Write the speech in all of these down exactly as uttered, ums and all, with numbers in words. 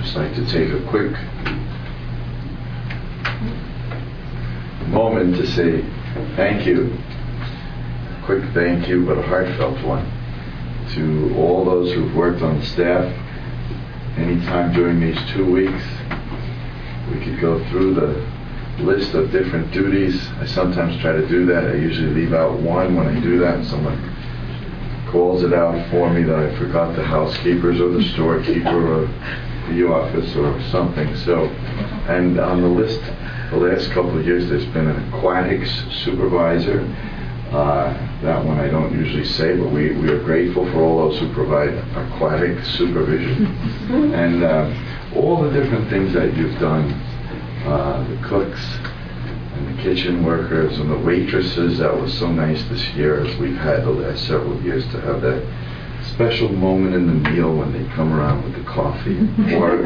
just like to take a quick moment to say thank you. A quick thank you, but a heartfelt one, to all those who've worked on the staff. Anytime during these two weeks, we could go through the list of different duties. I sometimes try to do that. I usually leave out one when I do that, and someone calls it out for me that I forgot the housekeepers or the storekeeper or the office or something. So, and on the list, the last couple of years, there's been an aquatics supervisor. Uh, that one I don't usually say, but we, we are grateful for all those who provide aquatic supervision. And uh, all the different things that you've done, uh, the cooks and the kitchen workers and the waitresses. That was so nice this year, as we've had the last several years, to have that special moment in the meal when they come around with the coffee or,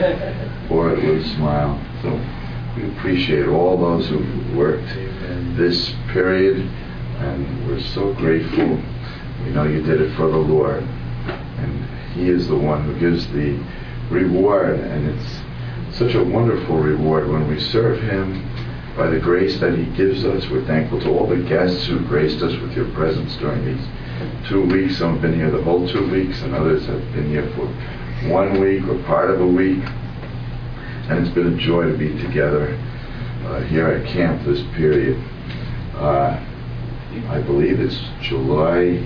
or it with a smile. So we appreciate all those who worked this period. And we're so grateful. We know you did it for the Lord. And He is the one who gives the reward. And it's such a wonderful reward when we serve Him by the grace that He gives us. We're thankful to all the guests who graced us with your presence during these two weeks. Some have been here the whole two weeks, and others have been here for one week or part of a week. And it's been a joy to be together uh, here at camp this period. Uh, I believe it's July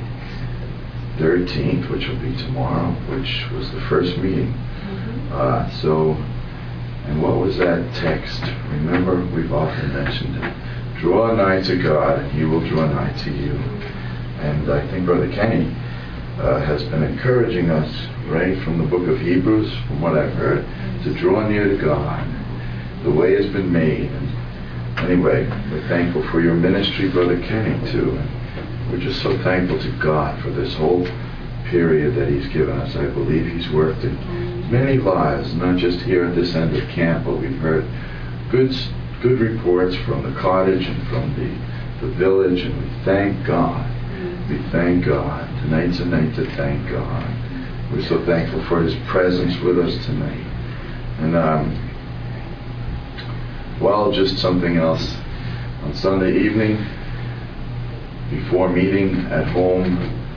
thirteenth, which will be tomorrow, which was the first meeting. Uh, so, and what was that text? Remember, we've often mentioned it. Draw nigh to God, and He will draw nigh to you. And I think Brother Kenny uh, has been encouraging us, right, from the book of Hebrews, from what I've heard, to draw near to God. The way has been made. And anyway, we're thankful for your ministry, Brother Kenny, too. And we're just so thankful to God for this whole period that He's given us. I believe He's worked in many lives, not just here at this end of camp, but we've heard good good reports from the cottage and from the, the village, and we thank God. We thank God. Tonight's a night to thank God. We're so thankful for His presence with us tonight. And, um, well, just something else. On Sunday evening, before meeting at home,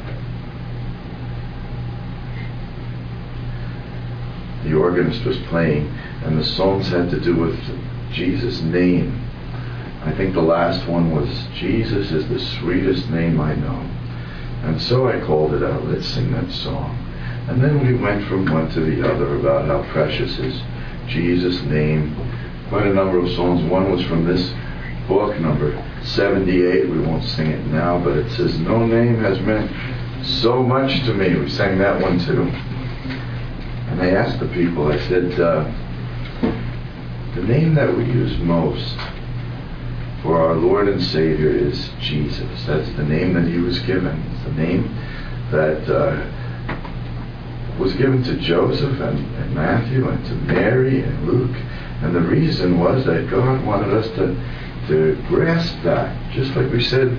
the organist was playing, and the songs had to do with Jesus' name. I think the last one was, Jesus is the sweetest name I know. And so I called it out, let's sing that song. And then we went from one to the other about how precious is Jesus' name. Quite a number of songs. One was from this book, number seventy-eight. We won't sing it now, but it says, no name has meant so much to me. We sang that one too. And I asked the people, I said, uh, the name that we use most for our Lord and Savior is Jesus. That's the name that He was given. It's the name that uh, was given to Joseph and, and Matthew and to Mary and Luke. And the reason was that God wanted us to, to grasp that. Just like we said,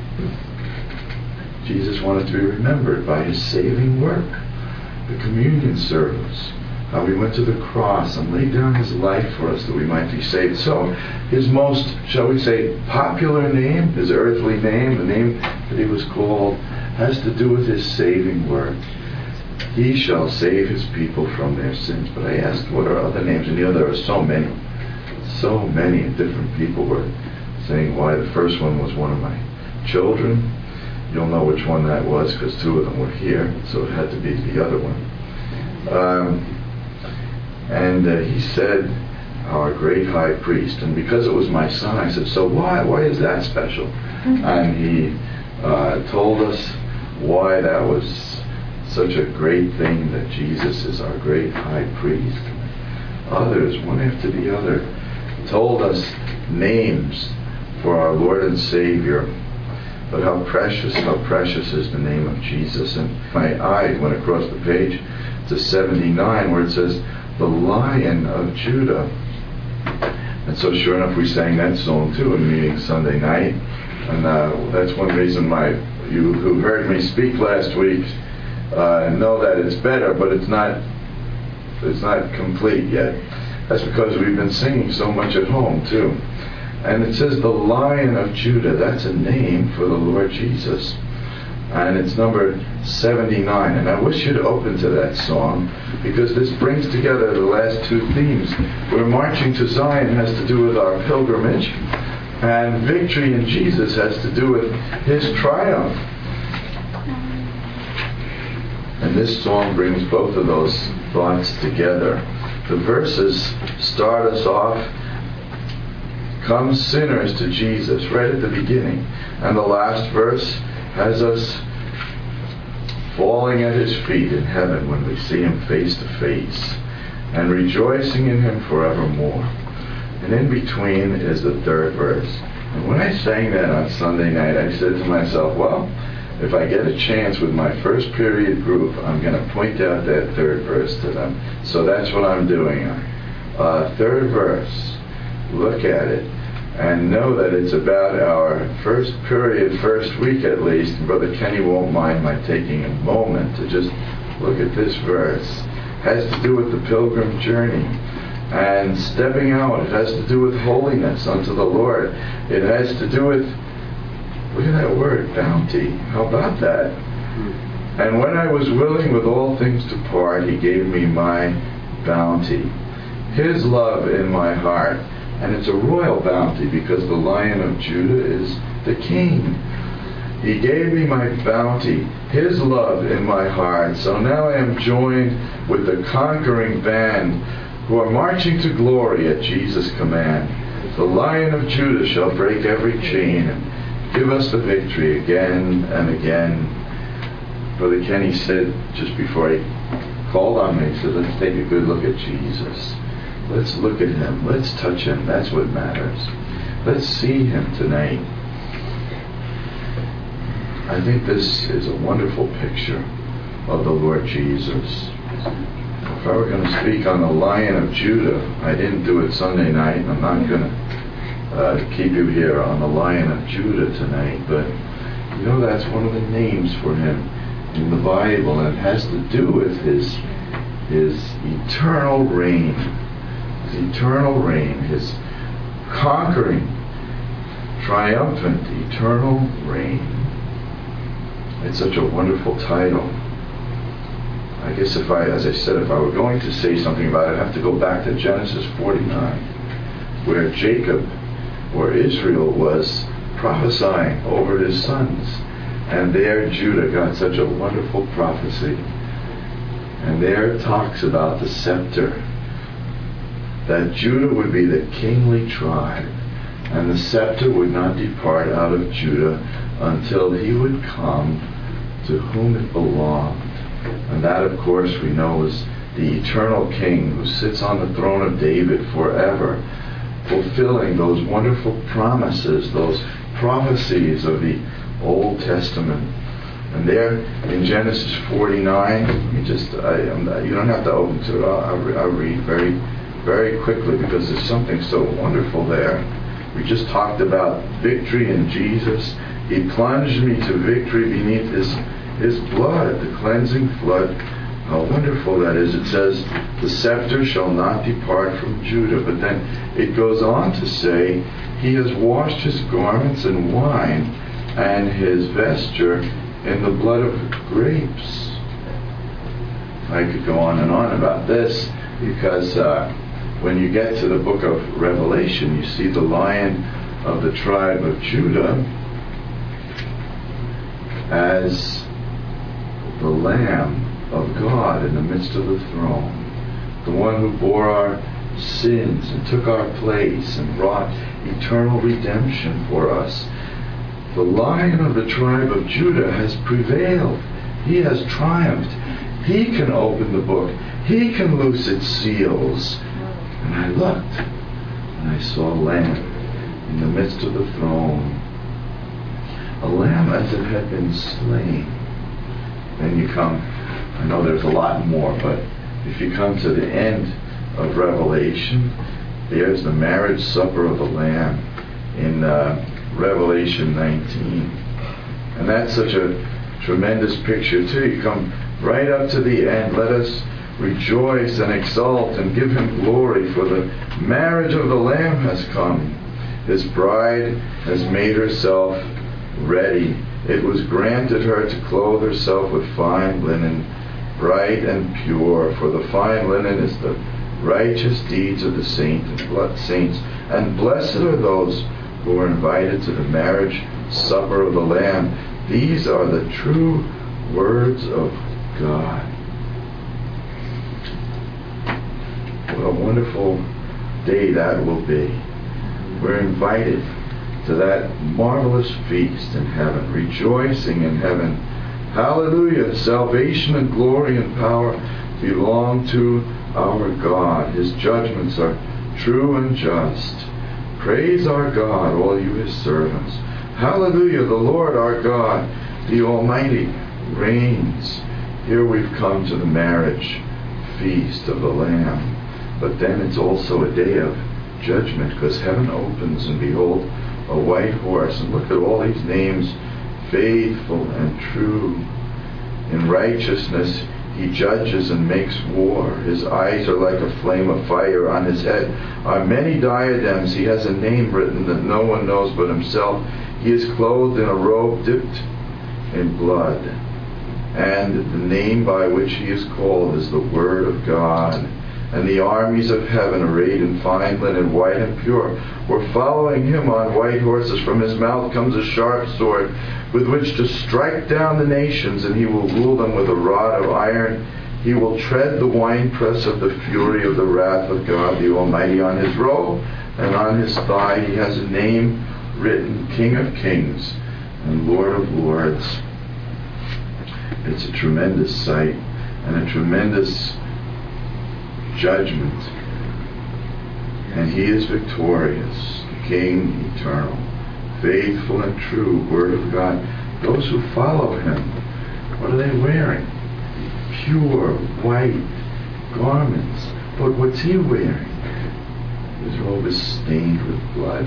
Jesus wanted to be remembered by His saving work. The communion service, how He went to the cross and laid down His life for us that we might be saved. So His most, shall we say, popular name, His earthly name, the name that He was called, has to do with His saving work. He shall save His people from their sins. But I asked, what are other names? And you know, there are so many. So many different people were saying why the first one was one of my children. You'll know which one that was because two of them were here. So it had to be the other one. Um, and uh, he said, our great high priest. And because it was my son, I said, so why? Why is that special? Mm-hmm. And he uh, told us why that was such a great thing, that Jesus is our great high priest. Others, one after the other, told us names for our Lord and Savior. But how precious, how precious is the name of Jesus. And my eye went across the page to seventy-nine, where it says, the Lion of Judah. And so sure enough, we sang that song too in meeting Sunday night. And uh, that's one reason why you who heard me speak last week uh, know that it's better, but it's not it's not complete yet. That's because we've been singing so much at home too. And it says the Lion of Judah. That's a name for the Lord Jesus. And it's number seventy-nine. And I wish you'd open to that song, because this brings together the last two themes. Where marching to Zion has to do with our pilgrimage, and victory in Jesus has to do with his triumph. And this song brings both of those thoughts together. The verses start us off, come sinners to Jesus, right at the beginning. And the last verse has us falling at his feet in heaven when we see him face to face, and rejoicing in him forevermore. And in between is the third verse. And when I sang that on Sunday night, I said to myself, well, if I get a chance with my first period group, I'm going to point out that third verse to them. So that's what I'm doing. Uh, third verse. Look at it and know that it's about our first period, first week at least. Brother Kenny won't mind my taking a moment to just look at this verse. It has to do with the pilgrim journey and stepping out. It has to do with holiness unto the Lord. It has to do with, look at that word, bounty. How about that? And when I was willing with all things to part, he gave me my bounty. His love in my heart. And it's a royal bounty, because the Lion of Judah is the king. He gave me my bounty, his love in my heart. So now I am joined with the conquering band who are marching to glory at Jesus' command. The Lion of Judah shall break every chain and give us the victory again and again. Brother Kenny said just before he called on me, he said, let's take a good look at Jesus. Let's look at him. Let's touch him. That's what matters. Let's see him tonight. I think this is a wonderful picture of the Lord Jesus. If I were going to speak on the Lion of Judah, I didn't do it Sunday night, and I'm not going to uh, keep you here on the Lion of Judah tonight, but you know that's one of the names for him in the Bible, and it has to do with his, his eternal reign. His eternal reign, his conquering, triumphant, eternal reign. It's such a wonderful title. I guess if I, as I said, if I were going to say something about it, I'd have to go back to Genesis forty-nine, where Jacob, or Israel, was prophesying over his sons. And there Judah got such a wonderful prophecy. And there it talks about the scepter, that Judah would be the kingly tribe, and the scepter would not depart out of Judah until he would come to whom it belonged. And that, of course, we know is the eternal King who sits on the throne of David forever, fulfilling those wonderful promises, those prophecies of the Old Testament. And there in Genesis forty-nine, let me just, I, you don't have to open to it, I'll, I'll, I'll read very very quickly, because there's something so wonderful there. We just talked about victory in Jesus. He plunged me to victory beneath his, his blood, the cleansing flood. How wonderful that is. It says, the scepter shall not depart from Judah. But then it goes on to say, he has washed his garments in wine, and his vesture in the blood of grapes. I could go on and on about this, because uh, when you get to the book of Revelation, you see the Lion of the tribe of Judah as the Lamb of God in the midst of the throne, the one who bore our sins and took our place and wrought eternal redemption for us. The Lion of the tribe of Judah has prevailed. He has triumphed. He can open the book. He can loose its seals. And I looked, and I saw a lamb in the midst of the throne, a lamb as it had been slain. Then you come, I know there's a lot more, but if you come to the end of Revelation, there's the marriage supper of the Lamb in uh, Revelation nineteen. And that's such a tremendous picture too. You come right up to the end. Let us Rejoice and exult and give him glory, for the marriage of the Lamb has come. His bride has made herself ready. It was granted her to clothe herself with fine linen, bright and pure, for the fine linen is the righteous deeds of the saint and saints. And blessed are those who are invited to the marriage supper of the Lamb. These are the true words of God. What a wonderful day that will be. We're invited to that marvelous feast in heaven, rejoicing in heaven. Hallelujah! Salvation and glory and power belong to our God. His judgments are true and just. Praise our God, all you his servants. Hallelujah! The Lord our God, the Almighty, reigns. Here we've come to the marriage feast of the Lamb. But then it's also a day of judgment, because heaven opens and behold a white horse. And look at all these names: faithful and true. In righteousness he judges and makes war. His eyes are like a flame of fire. On his head are many diadems. He has a name written that no one knows but himself. He is clothed in a robe dipped in blood. And the name by which he is called is the Word of God. And the armies of heaven, arrayed in fine linen, white and pure, were following him on white horses. From his mouth comes a sharp sword, with which to strike down the nations, and he will rule them with a rod of iron. He will tread the winepress of the fury of the wrath of God the Almighty. On his robe and on his thigh he has a name written, King of Kings and Lord of Lords. It's a tremendous sight and a tremendous judgment. And he is victorious, King eternal, faithful and true, Word of God. Those who follow him, what are they wearing? Pure, white garments. But what's he wearing? His robe is stained with blood.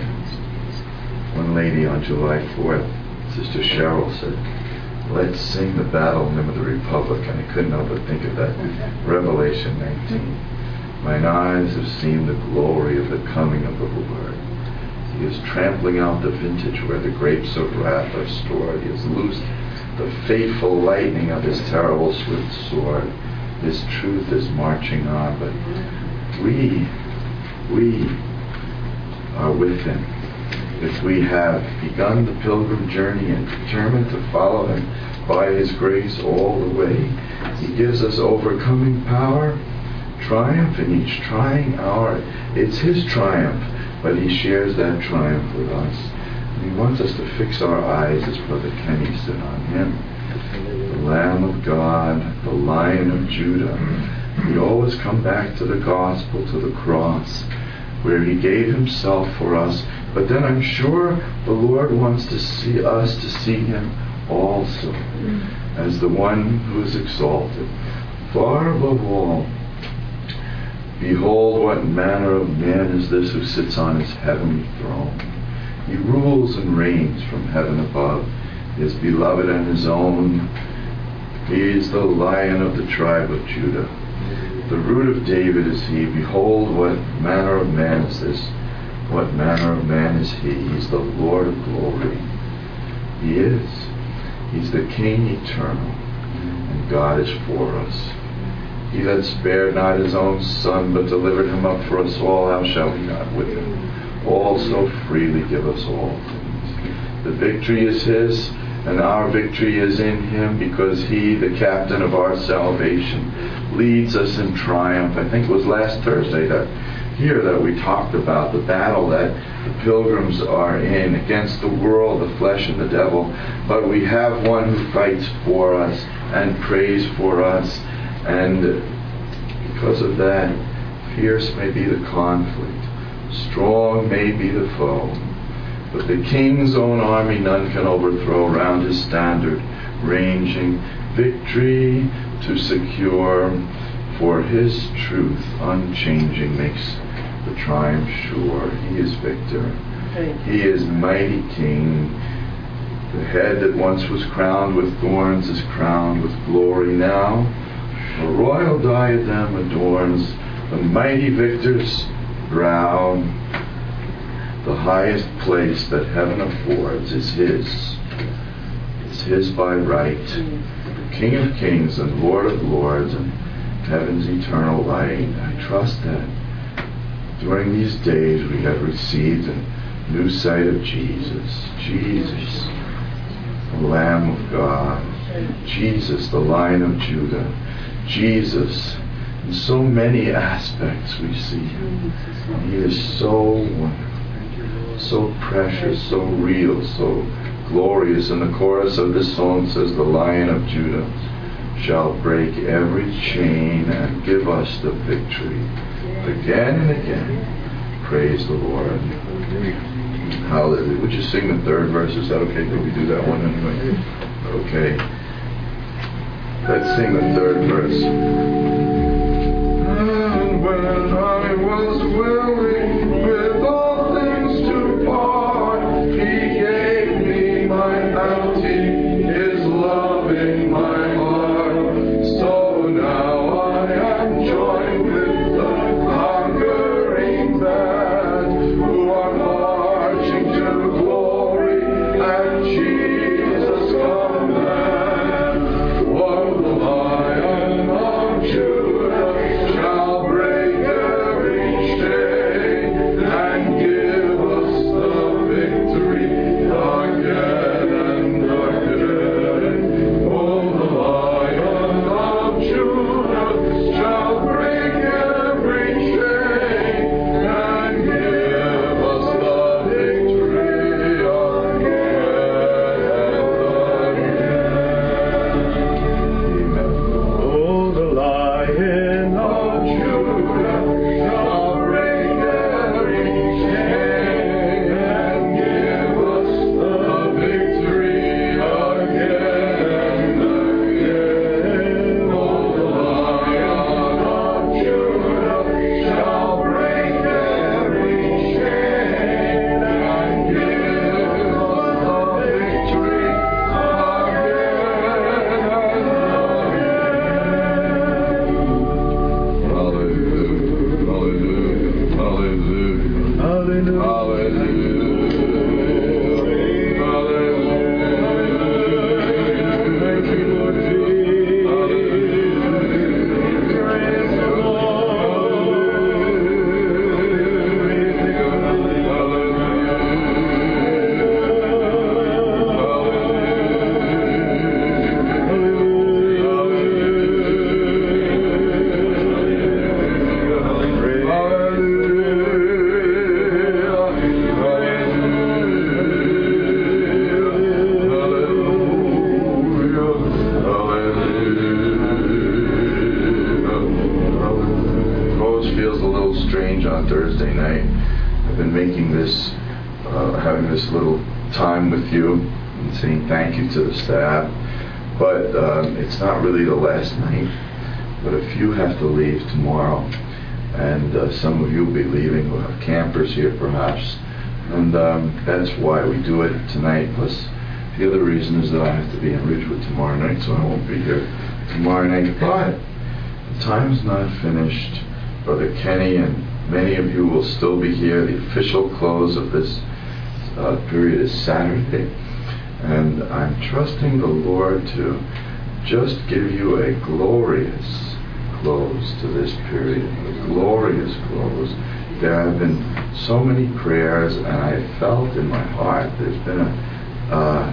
One lady on July fourth, Sister Cheryl, said, "Let's sing the battle hymn of the Republic." And I couldn't help but think of that. Revelation nineteen. Mine eyes have seen the glory of the coming of the Lord. He is trampling out the vintage where the grapes of wrath are stored. He has loosed the fateful lightning of his terrible swift sword. His truth is marching on. But we, we are with him. If we have begun the pilgrim journey and determined to follow him by his grace all the way, he gives us overcoming power, triumph in each trying hour. It's his triumph, but he shares that triumph with us. And he wants us to fix our eyes, as Brother Kenny said, on him, the Lamb of God, the Lion of Judah. We always come back to the gospel, to the cross, where he gave himself for us. But then I'm sure the Lord wants to see us to see him also as the one who is exalted far above all. Behold, what manner of man is this who sits on his heavenly throne. He rules and reigns from heaven above. He is beloved and his own. He is the Lion of the tribe of Judah. The root of David is he. Behold, what manner of man is this? What manner of man is he? He's the Lord of glory. He is. He's the King eternal. And God is for us. He that spared not his own Son, but delivered him up for us all, how shall he not with him also freely give us all things? The victory is his, and our victory is in him, because he, the captain of our salvation, leads us in triumph. I think it was last Thursday that here that we talked about the battle that the pilgrims are in against the world, the flesh, and the devil. But we have one who fights for us and prays for us. And because of that, fierce may be the conflict, strong may be the foe, but the King's own army none can overthrow. Round his standard ranging, victory to secure, for his truth unchanging makes the triumph sure. He is victor. He is mighty King. The head that once was crowned with thorns is crowned with glory now. A royal diadem adorns the mighty victor's brow. The highest place that heaven affords is his. It's his by right. King of kings and Lord of lords and heaven's eternal light. I trust that during these days we have received a new sight of Jesus. Jesus, the Lamb of God. Jesus, the Lion of Judah. Jesus, in so many aspects we see him. He is so wonderful, so precious, so real, so glorious. And the chorus of this song says, the Lion of Judah shall break every chain and give us the victory. Again and again, praise the Lord. Hallelujah. Would you sing the third verse? Is that okay? Did we do that one anyway? Okay. Let's sing the third verse. And when I was willing with all things to part, he gave me my bounty, his love in my heart. So now I am joined with the conquering band, who are marching to glory at Jesus' command. For the Lion of Judah shall break every chain and give us the victory again and again. Oh, the Lion of Judah shall break every chain and give us the victory again and again. Oh, the Lion of Judah shall break every chain and give us the victory again and again. Oh, the Lion of Judah shall break every chain and give us the victory again. Hallelujah, hallelujah, hallelujah, hallelujah, hallelujah. Thank you, Lord Jesus. Hallelujah. Praise the Always feels a little strange on Thursday night. I've been making this, uh, having this little time with you and saying thank you to the staff. But um, it's not really the last night. But a few have to leave tomorrow, and uh, some of you will be leaving. We'll have campers here perhaps, and um, that's why we do it tonight. Plus, the other reason is that I have to be in Ridgewood tomorrow night, so I won't be here tomorrow night. But the time is not finished. Brother Kenny and many of you will still be here. The official close of this uh, period is Saturday, and I'm trusting the Lord to just give you a glorious close to this period, a glorious close. There have been so many prayers, and I felt in my heart there's been a uh,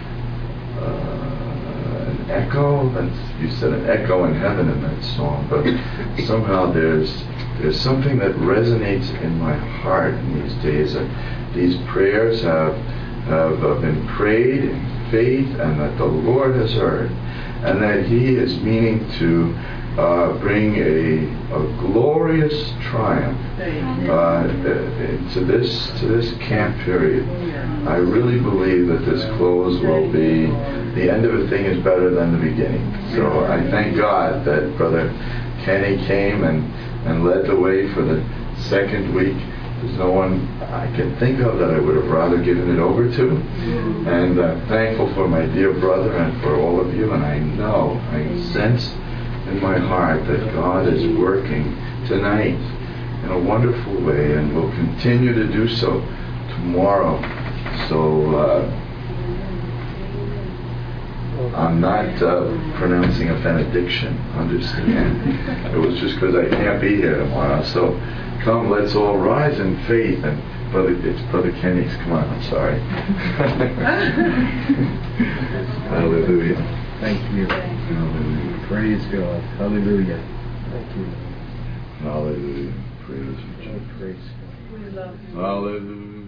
uh, an echo. That's, you said an echo in heaven in that song, but somehow there's there's something that resonates in my heart in these days. That these prayers have have uh, been prayed in faith, and that the Lord has heard, and that He is meaning to uh, bring a, a glorious triumph uh, to this to this camp period. I really believe that this close will be, the end of a thing is better than the beginning. So I thank God that Brother Kenny came and, and led the way for the second week. There's no one I can think of that I would have rather given it over to. And I'm thankful for my dear brother and for all of you. And I know, I sense in my heart that God is working tonight in a wonderful way and will continue to do so tomorrow. So uh, I'm not uh, pronouncing a benediction, understand? It was just because I can't be here tomorrow. So come, let's all rise in faith. And brother, it's Brother Kenny's. Come on, I'm sorry. Hallelujah. Thank you. Hallelujah. Praise God. Hallelujah. Thank you. Hallelujah. Praise you, Jesus. Praise God. We love you. Hallelujah.